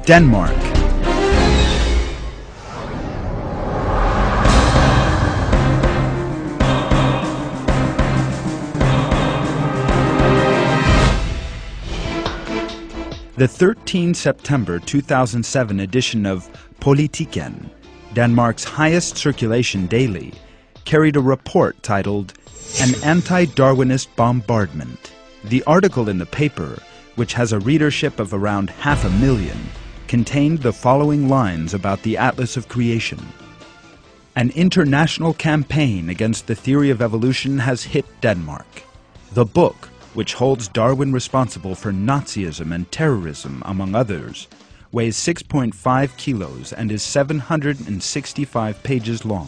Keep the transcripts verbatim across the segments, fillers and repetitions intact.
Denmark. The thirteenth September two thousand seven edition of Politiken, Denmark's highest circulation daily, carried a report titled An Anti-Darwinist Bombardment. The article in the paper, which has a readership of around half a million, contained the following lines about the Atlas of Creation. An international campaign against the theory of evolution has hit Denmark. The book, which holds Darwin responsible for Nazism and terrorism, among others, weighs six point five kilos and is seven hundred sixty-five pages long.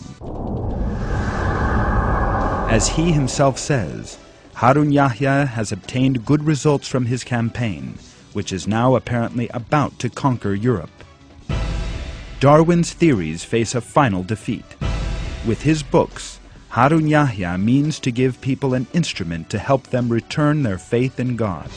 As he himself says, Harun Yahya has obtained good results from his campaign, which is now apparently about to conquer Europe. Darwin's theories face a final defeat. With his books, Harun Yahya means to give people an instrument to help them return their faith in God.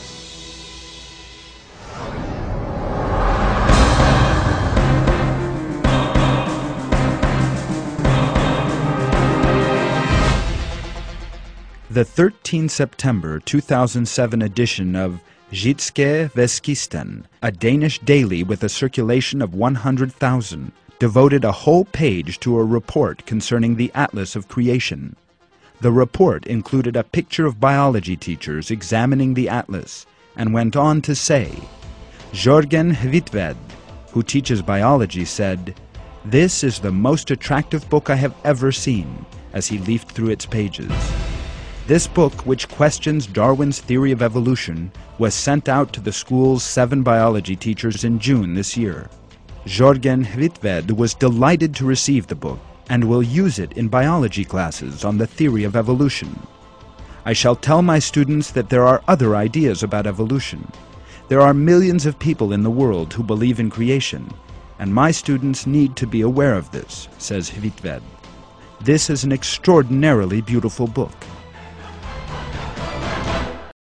The thirteenth September two thousand seven edition of Jyske Vestkisten, a Danish daily with a circulation of one hundred thousand, devoted a whole page to a report concerning the Atlas of Creation. The report included a picture of biology teachers examining the Atlas and went on to say, Jørgen Hvitved, who teaches biology, said, "This is the most attractive book I have ever seen," as he leafed through its pages. This book, which questions Darwin's theory of evolution, was sent out to the school's seven biology teachers in June this year. Jørgen Hvitved was delighted to receive the book and will use it in biology classes on the theory of evolution. I shall tell my students that there are other ideas about evolution. There are millions of people in the world who believe in creation, and my students need to be aware of this, says Hvitved. This is an extraordinarily beautiful book.